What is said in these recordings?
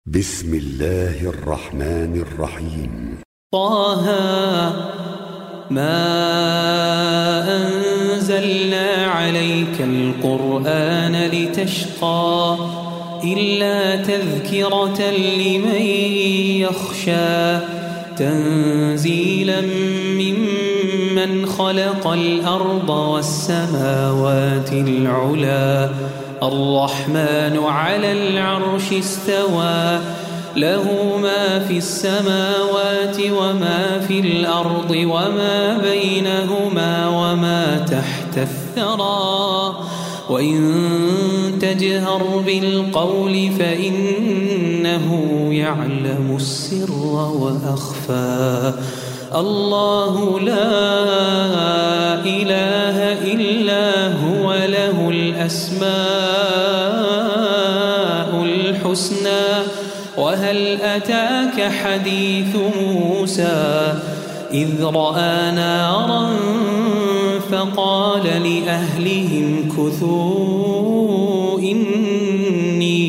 بسم الله الرحمن الرحيم. طه ما أنزلنا عليك القرآن لتشقى إلا تذكرة لمن يخشى تنزيلا ممن خلق الأرض والسماوات العلا الرحمن على العرش استوى له ما في السماوات وما في الأرض وما بينهما وما تحت الثرى وإن تجهر بالقول فإنه يعلم السر وأخفى الله لا إله إلا هو له الأسماء الحسنى وهل أتاك حديث موسى إذ رأى نارا فقال لأهلهم كثوا إني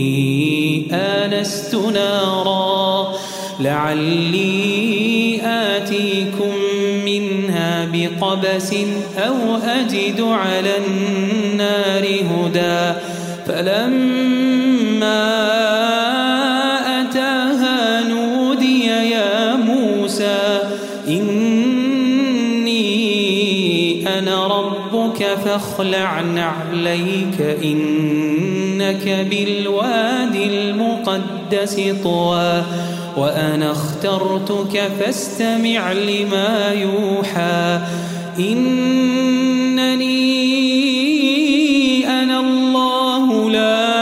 آنست نارا لعلي آتيكم منها بقبس أو أجد على النار هدى فلما أتاها نودي يا موسى إني أنا ربك فاخلع نعليك إنك بالوادي المقدس طوى وأنا اخترتك فاستمع لما يوحى إنني أنا الله لا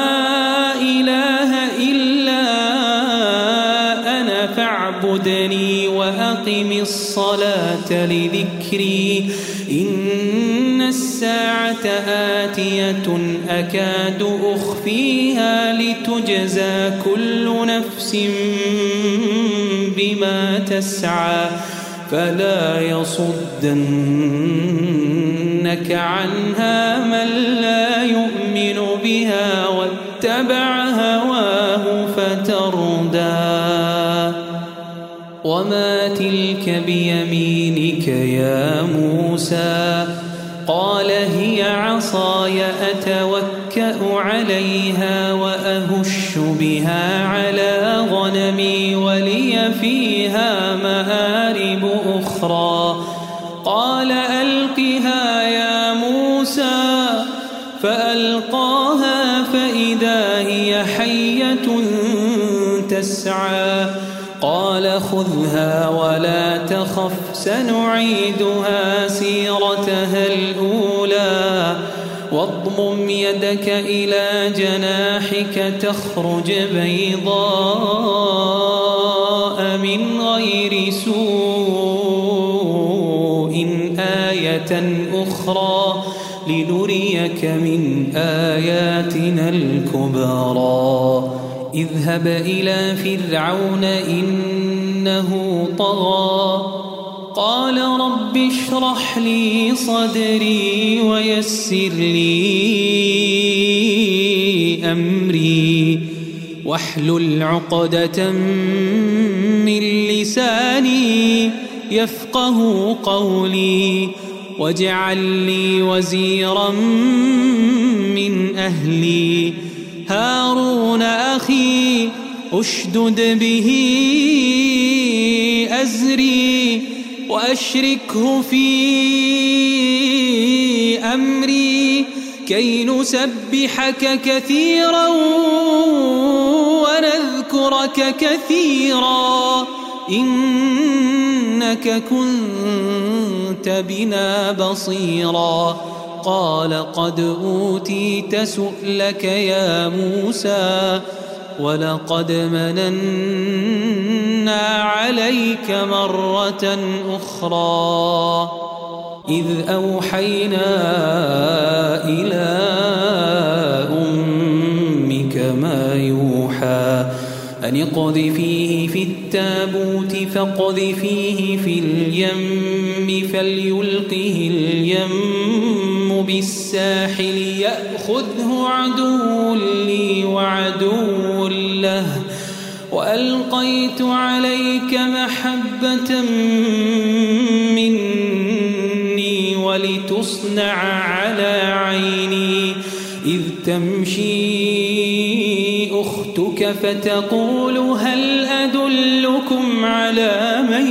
إله إلا أنا فاعبدني وأقم الصلاة لذكري إن الساعة آتية أكاد أخفيها لتجزى كل نفس بما تسعى فلا يصدنك عنها من لا يؤمن بها واتبع هواه فتردى وما تلك بيمينك يا موسى قال هي عصاي أتوكأ عليها وأهش بها على غنمي ولي فيها مآرب أخرى قال ألقها يا موسى فألقاها فإذا هي حية تسعى قال خذها ولا تخف سنعيدها سيرتها الأولى واضمم يدك إلى جناحك تخرج بيضاء من غير سوء آية أخرى لنريك من آياتنا الكبرى اذهب إلى فرعون إنه طغى قال رب اشرح لي صدري ويسر لي أمري واحلل عقدة من لساني يفقه قولي واجعل لي وزيرا من أهلي هارون أخي أشدد به أزري وأشركه في أمري كي نسبحك كثيرا ونذكرك كثيرا إنك كنت بنا بصيرا قال قد أوتيت سؤلك يا موسى ولقد مننا عليك مرة أخرى إذ أوحينا إلى أمك ما يوحى أن اقذفيه في التابوت فاقذفيه في اليم فليلقه اليم بالساحل يأخذه عدو لي وعدو كله وألقيت عليك محبة مني ولتصنع على عيني إذ تمشي أختك فتقول هل أدلكم على من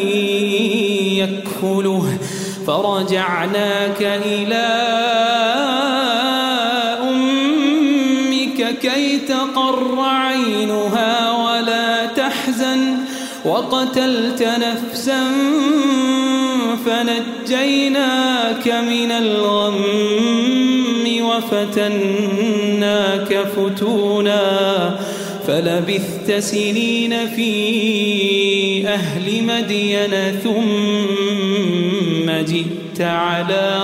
يكفله فرجعناك إلى أمك كي تقر عينها ولا تحزن وقتلت نفسا فنجيناك من الغم وفتناك فتونا فلبثت سنين في أهل مدين ثم جئت على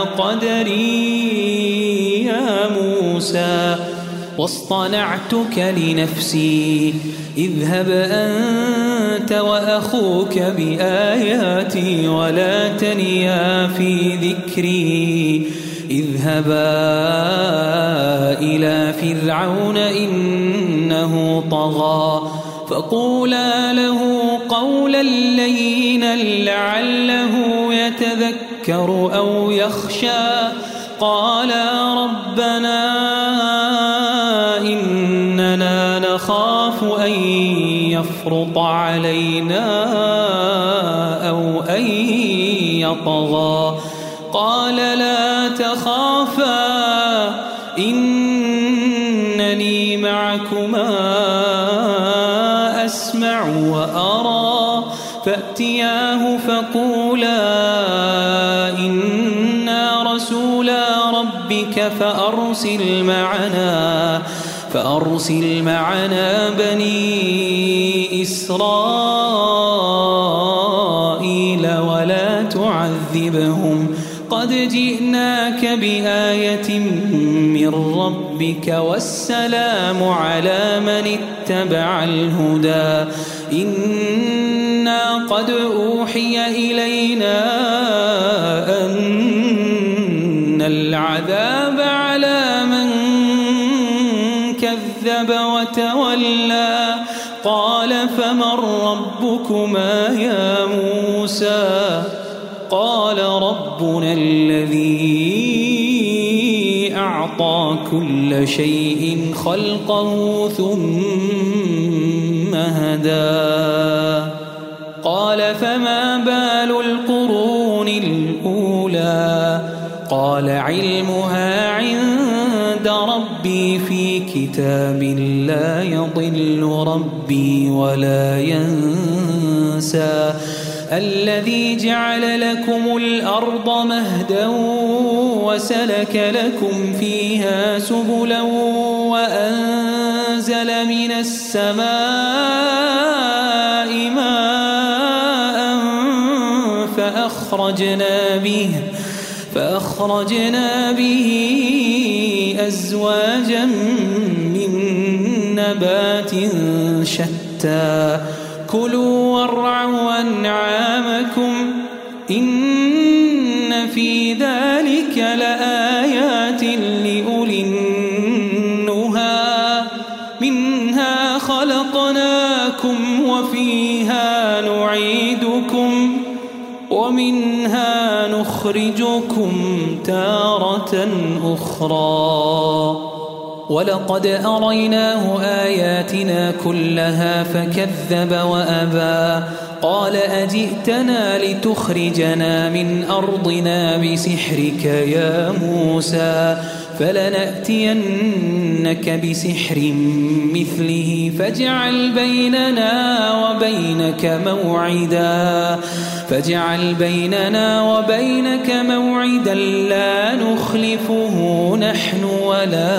قدري يا موسى واصطنعتك لنفسي اذهب أنت وأخوك بآياتي ولا تنيا في ذكري اذهبا إلى فرعون إنه طغى فقولا له قولا لينا لعله يتذكر أو يخشى قالا ربنا إننا نخاف أن يفرط علينا أو أن يطغى قال لا تخافا إنني معكما أسمع وأرى فأتياه فقولا إنا رسولا ربك فأرسل معنا بني إسرائيل ولا تعذبهم قد جئناك بآية من ربك والسلام على من اتبع الهدى إنا قد أوحي إلينا أن العذاب على من كذب وتولى قال فمن ربكما يا موسى قال ربنا الذي أعطى كل شيء خلقه ثم هدى قال فما بال القرون الأولى قال علمها عند ربي في كتاب لا يضل ربي ولا ينسى الذي جعل لكم الأرض مهدا وسلك لكم فيها سبلا وأنزل من السماء ماء فأخرجنا به أزواجا من نبات شتى كلوا وارعوا أنعامكم إن في ذلك لآيات لأولي النهى منها خلقناكم وفيها نعيدكم ومنها نخرجكم تارة أخرى ولقد أريناه آياتنا كلها فكذب وأبى قال أجئتنا لتخرجنا من أرضنا بسحرك يا موسى فلنأتينك بسحر مثله فاجعل بيننا وبينك موعدا لا نخلفه نحن ولا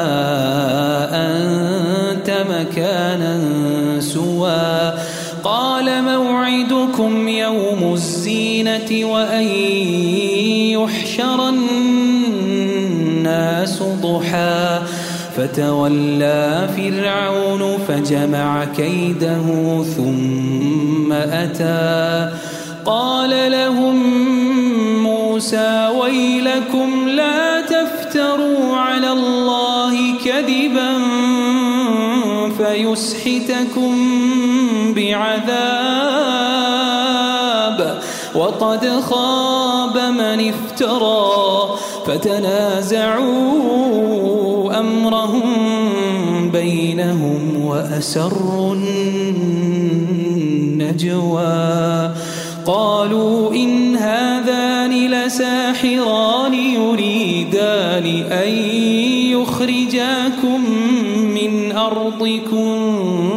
أنت مكانا سوى قال موعدكم يوم الزينة وأن يحشر الناس ضحى فتولى فرعون فجمع كيده ثم أتى قال لهم موسى ويلكم لا تفتروا على الله كذبا فيسحتكم بعذاب وقد خاب من افترى فتنازعوا أمرهم بينهم وأسروا النجوى قالوا إن هذان لساحران يريدان أن يخرجاكم من أرضكم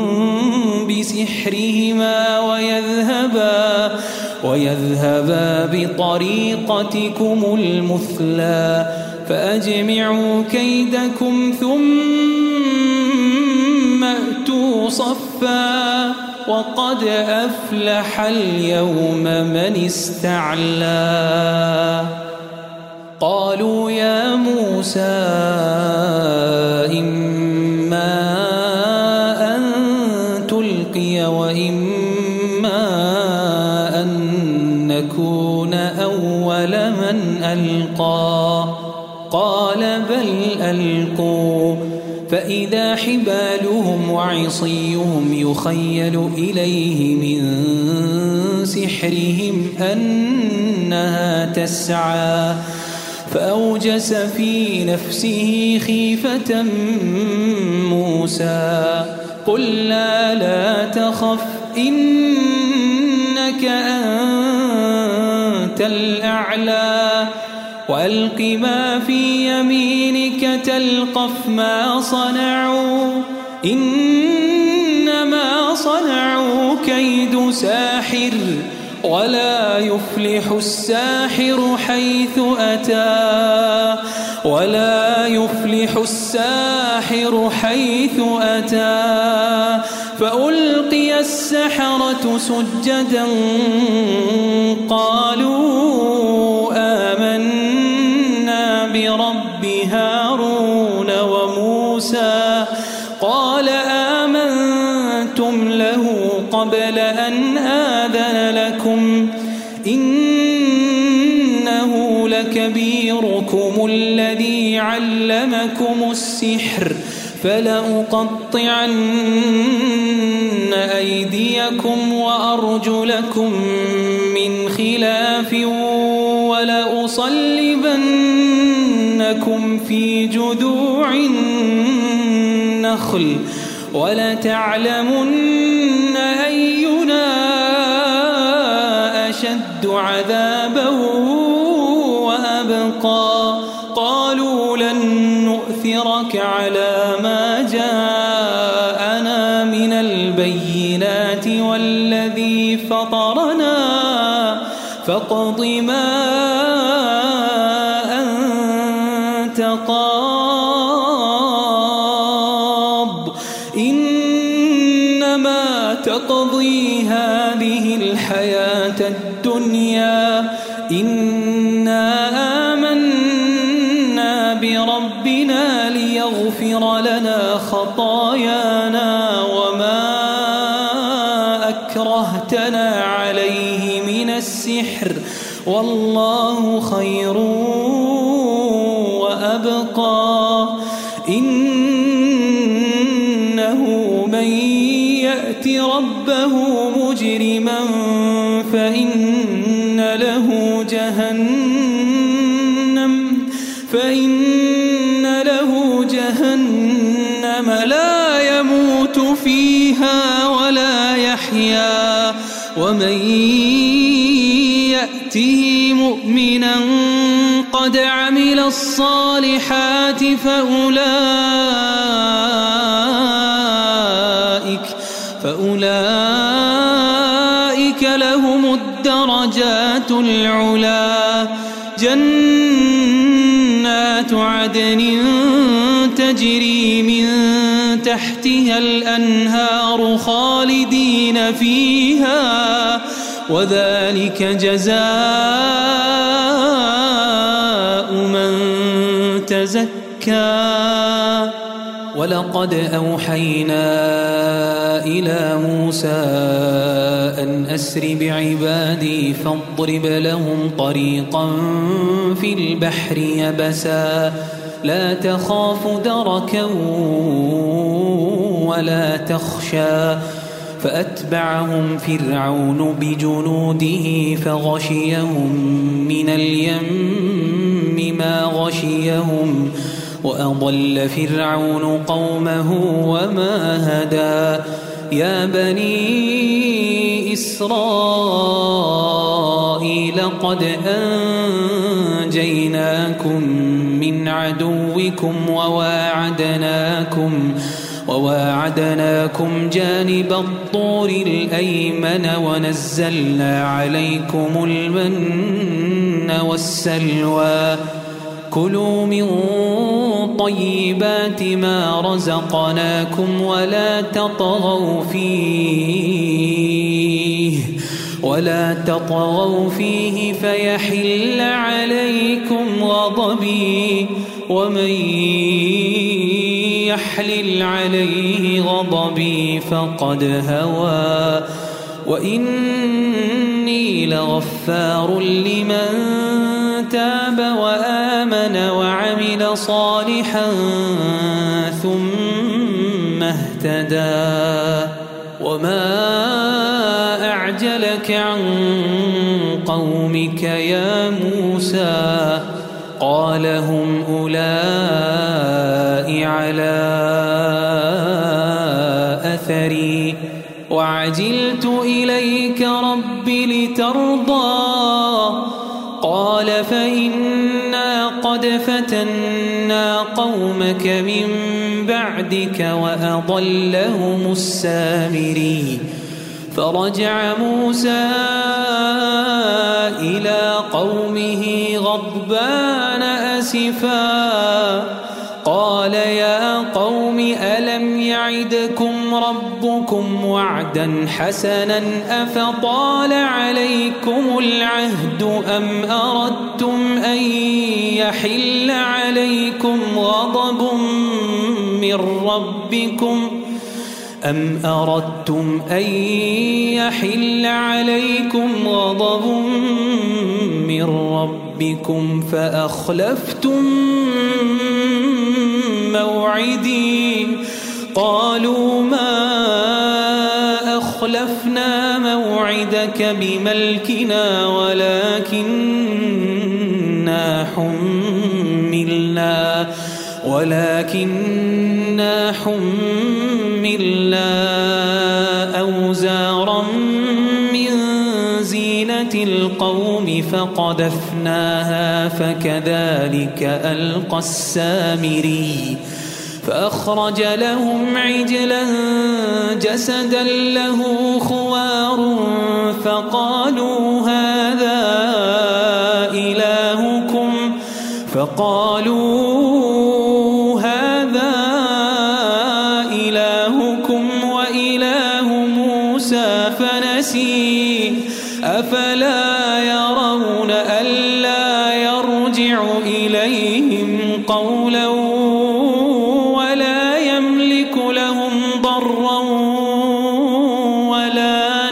بسحرهما ويذهبا بطريقتكم المثلى فأجمعوا كيدكم ثم أتوا صفا وقد أفلح اليوم من استعلى قالوا يا موسى إما أن تلقي وإما أن نكون أول من ألقى قال بل ألقوا فإذا حبالهم وعصيهم يخيل إليه من سحرهم أنها تسعى فأوجس في نفسه خيفة موسى قلنا لا تخف إنك أنت الأعلى وألق ما في يمينك تلقف ما صنعوا إنما صنعوا كيد ساحر ولا يفلح الساحر حيث أتى فألقي السحرة سجدا قالوا آمنا برب هارون وموسى قال آمنتم له قبل أن آذن لكم إنه لكبيركم الذي علمكم السحر فلأقطعن أيديكم وأرجلكم من خلاف ولأصلبنكم في جذوع النخل ولتعلمن أينا أشد عذابا وأبقى قالوا لن نؤثرك على ما جاءنا من البينات والذي فطرنا فاقض ما أنت قاض إنما تقضي هذه الحياة الدنيا إنا آمنا بربنا ليغفر لنا خطايانا وما أكرهتنا عليه من السحر والله خير وأبقى إنه من يأت ربه مجرما فإن له جهنم لا يموت فيها ولا يحيا ومن يأته مؤمنا قد عمل الصالحات فأولئك لهم الدرجات العلا جنات عدن تجري من تحتها الأنهار خالدين فيها وذلك جزاء من تزكى ولقد أوحينا إلى موسى أن أسر بعبادي فاضرب لهم طريقا في البحر يبسا لا تخاف دركا ولا تخشى فأتبعهم فرعون بجنوده فغشيهم من اليم ما غشيهم وأضل فرعون قومه وما هدى يا بني إسرائيل قد أنجيناكم من عدوكم وواعدناكم جانب الطور الأيمن ونزلنا عليكم المن والسلوى كلوا من طيبات ما رزقناكم ولا تطغوا فيه فيحل عليكم غضبي ومن يحلل عليه غضبي فقد هوى وإني لغفار لمن تاب وآمن وعمل صالحا ثم اهتدى وما أعجلك عن قومك يا موسى قال هم أولئك على أثري وعجلت إليك رب لترضى قال فإنا قد فتنا قومك من بعدك وأضلهم السامري فرجع موسى إلى قومه غضبان أسفا قال يا قوم ألم يعدكم ربكم وعدا حسنا أفطال عليكم العهد أم أردتم أن يحل عليكم غضب من ربكم فأخلفتم موعدي قالوا ما أخلفنا موعدك بملكنا ولكننا حملنا أوزارا من زينة القوم فقذفناها فكذلك ألقى السامري فأخرج لهم عجلا جسدا له خوار فقالوا هذا إلهكم وإله موسى فنسي أفلا يرون ألا يرجع إليهم قولا ولا يملك لهم ضرا ولا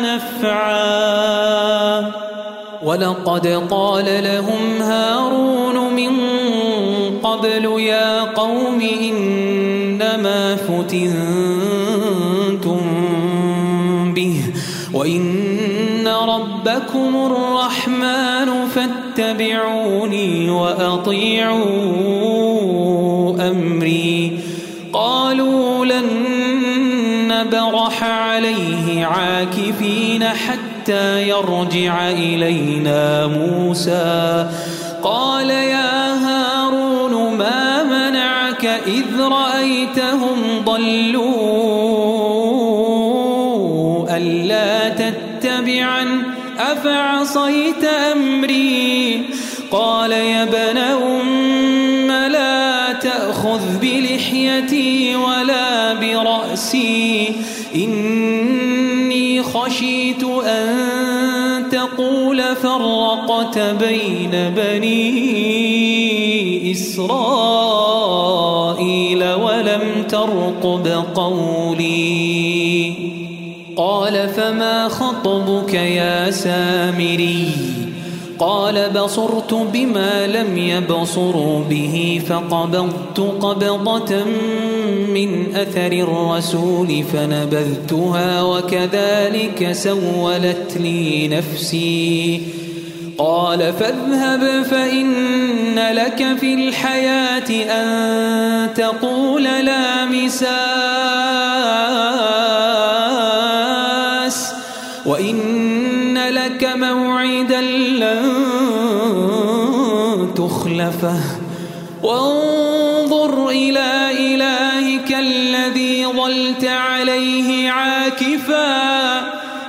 نفعا ولقد قال لهم هارون من قبل يا قوم إنما فتنتم به وإن ربكم الرحمن فاتبعوني وأطيعوا أمري قالوا لن نبرح عليه عاكفين حتى يرجع إلينا موسى قال يا هارون ما منعك إذ رأيتهم ضلوا ألا تتبعن أفعصيت أمري قال يا ابن أم لا تأخذ بلحيتي ولا برأسي إني خشيت أن تقول فرقت بين بني إسرائيل ولم ترقب قولي قال فما خطبك يا سامري قال بصرت بما لم يبصروا به فقبضت قبضة من أثر الرسول فنبذتها وكذلك سولت لي نفسي. قال فاذهب فإن لك في الحياة أن تقول لا مساس وإن لك موعدا لن تخلفه وانظر إلى إلهك الذي ظلت عليه عاكفا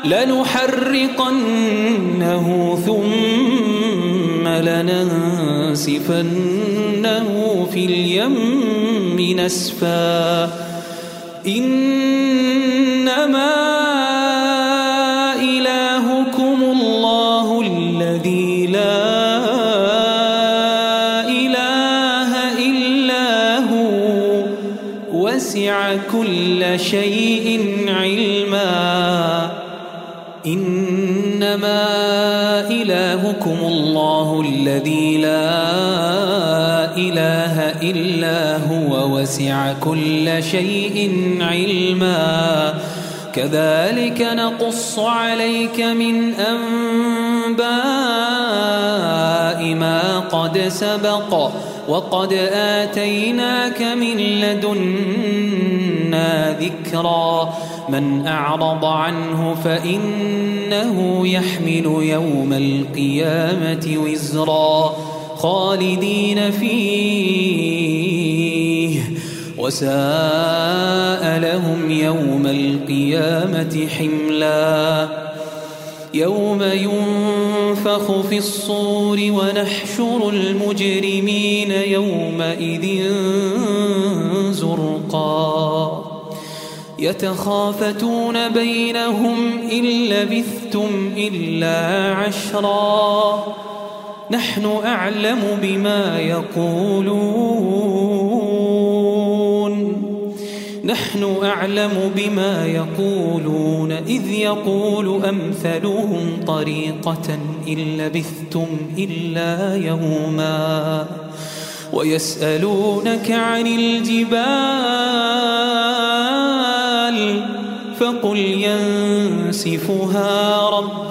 لنحرقنه ثم لننسفنه في اليم نسفا. إنما إلهكم الله الذي لا إله إلا هو وسع كل شيء علما. إنما إلهكم الله الذي لا إله إلا هو وسع كل شيء علما. كذلك نقص عليك من أنباء ما قد سبق وقد آتيناك من لدنا ذكرا. من أعرض عنه فإنه يحمل يوم القيامة وزرا خالدين فيه وساء لهم يوم القيامة حملا. يوم ينفخ في الصور ونحشر المجرمين يومئذ زرقا. يتخافتون بينهم إن لبثتم إلا عشرا نحن أعلم بما يقولون إذ يقول أمثلهم طريقة إن لبثتم إلا يوما. ويسألونك عن الجبال فقل ينسفها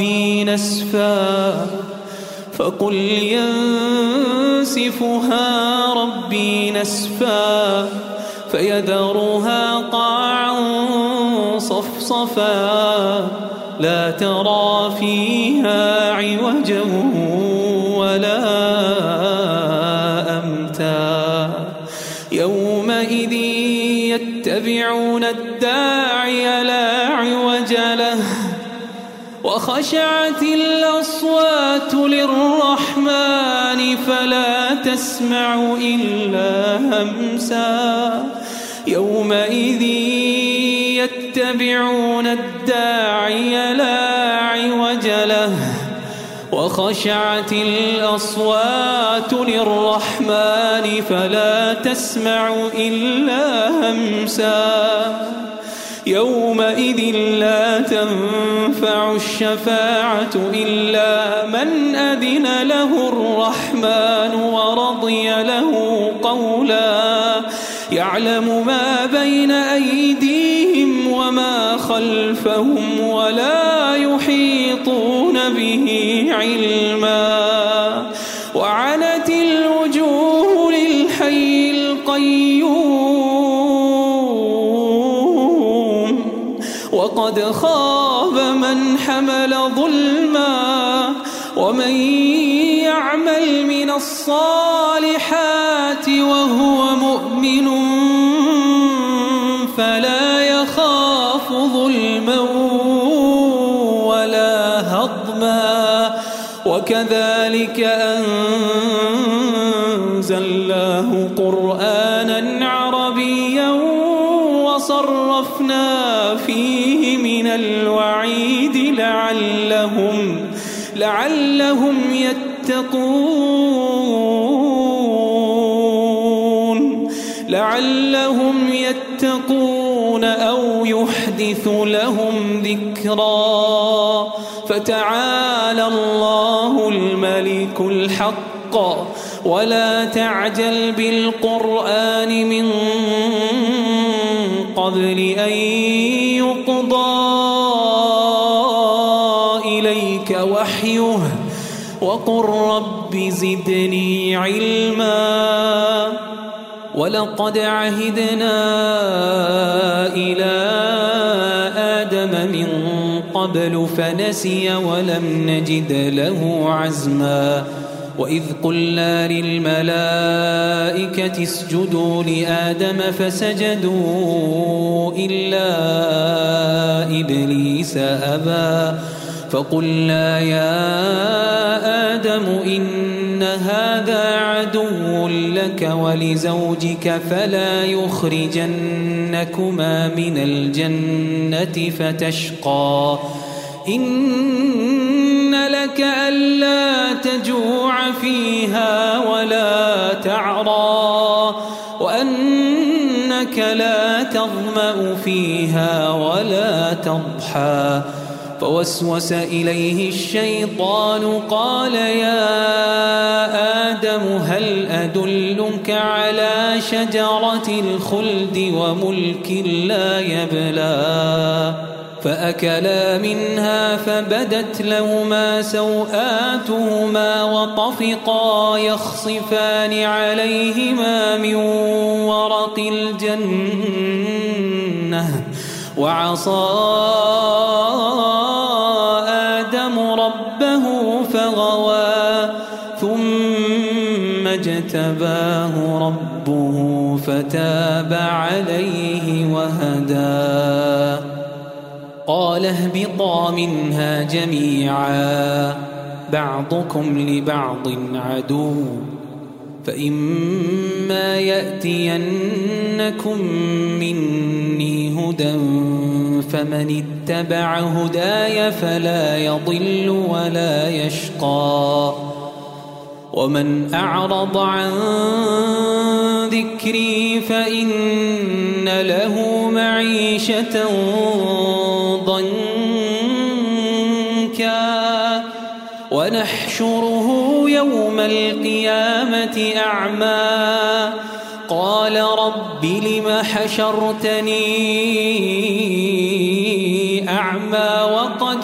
ربي نسفا فيذرها قاعا صفصفا لا ترى فيها عوجا ولا أمتا. يومئذ يتبعون الداعي لا عوج له وخشعت الأصوات للرحمن فلا تسمع إلا همسا. يومئذ يتبعون الداعي لا عوج له وخشعت الأصوات للرحمن فلا تسمع إلا همسا. يومئذ لا تنفع الشفاعة إلا من أذن له الرحمن ورضي له قولا. يعلم ما بين أيديهم وما خلفهم ولا يحيطون به علما. وعنت الوجوه للحي القيوم وقد خاب من حمل ظلما. ومن يعمل من الصالحات وهو مؤمن فلا يخاف ظلما ولا هضما. وكذلك أنزلناه قرآنا عربيا وصرفنا فيه من الوعيد لعلهم يتقون أو يحدث يحدث لهم ذكرا فتعالى الله الملك الحق ولا تعجل بالقرآن من قبل أن يقضى إليك وحيه وقل رب زدني علما ولقد عهدنا إلى آدم من قبل فنسي ولم نجد له عزما وإذ قلنا للملائكة اسجدوا لآدم فسجدوا إلا إبليس أبى فقلنا يا آدم إن هذا عدو لك ولزوجك فلا يخرجنكما من الجنة فتشقى إن لك ألا تجوع فيها ولا تعرى وأنك لا تظمأ فيها ولا تضحى فوسوس إليه الشيطان قال يا آدم هل أدلك على شجرة الخلد وملك لا يبلى فأكلا منها فبدت لهما سوآتهما وطفقا يخصفان عليهما من ورق الجنة وعصى آدم ربه فغوى ثم اجتباه ربه فتاب عليه وهدى قال اهبطا منها جميعا بعضكم لبعض عدو فإما يأتينكم مني هدى فمن اتبع هداي فلا يضل ولا يشقى ومن أعرض عن ذكري فإن له معيشة ضنكا ونحشره يوم القيامة أعمى قال رب لم حشرتني أعمى وقد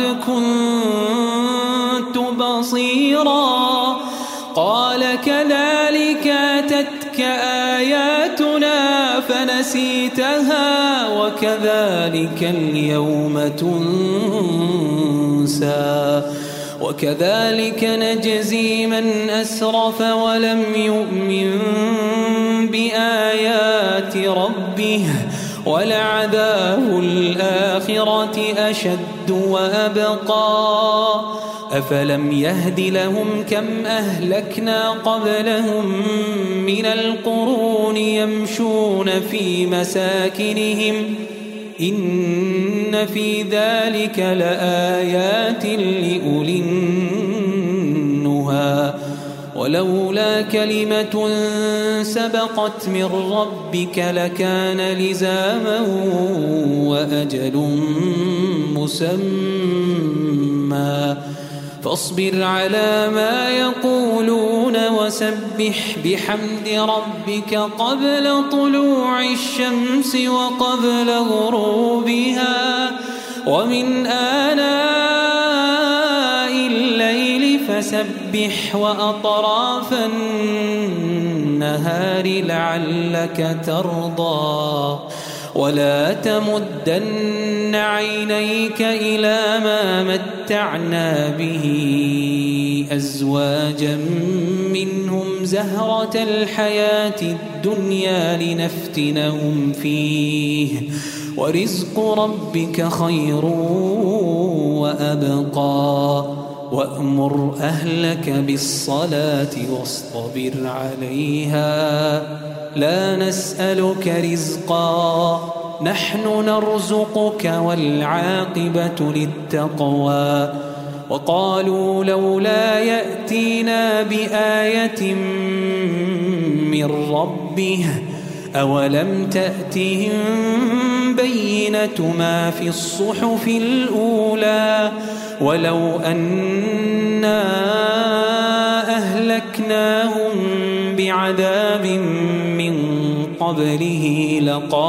كنت بصيرا قال كذلك أتتك آياتنا فنسيتها وكذلك اليوم تنسى وكذلك نجزي من أسرف ولم يؤمن بآيات ربه ولعذاب الآخرة أشد وأبقى أفلم يهد لهم كم أهلكنا قبلهم من القرون يمشون في مساكنهم إن في ذلك لآيات لأولي النهى ولولا كلمة سبقت من ربك لكان لزاما وأجل مسمى فاصبر على ما يقولون وسبح بحمد ربك قبل طلوع الشمس وقبل غروبها ومن آناء الليل فسبح وأطراف النهار لعلك ترضى ولا تمدن عينيك إلى ما متعنا به أزواجا منهم زهرة الحياة الدنيا لنفتنهم فيه ورزق ربك خير وأبقى وأمر أهلك بالصلاة واصطبر عليها لا نسألك رزقا نحن نرزقك والعاقبة للتقوى وقالوا لولا يأتينا بآية من ربه أولم تأتهم البينة ما في الصحف الأولى ولو أنا أهلكناهم بعذاب من قبله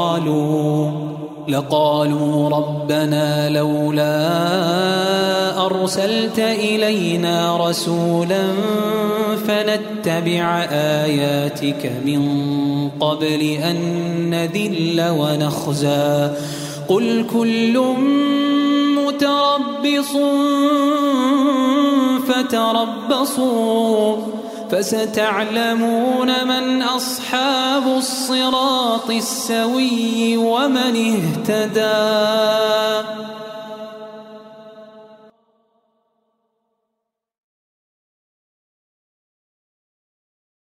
لقالوا ربنا لولا أرسلت إلينا رسولا فنتبع آياتك من قبل أن نذل ونخزى قل كل متربص فتربصوا فستعلمون من أصحاب الصراط السوي ومن اهتدى.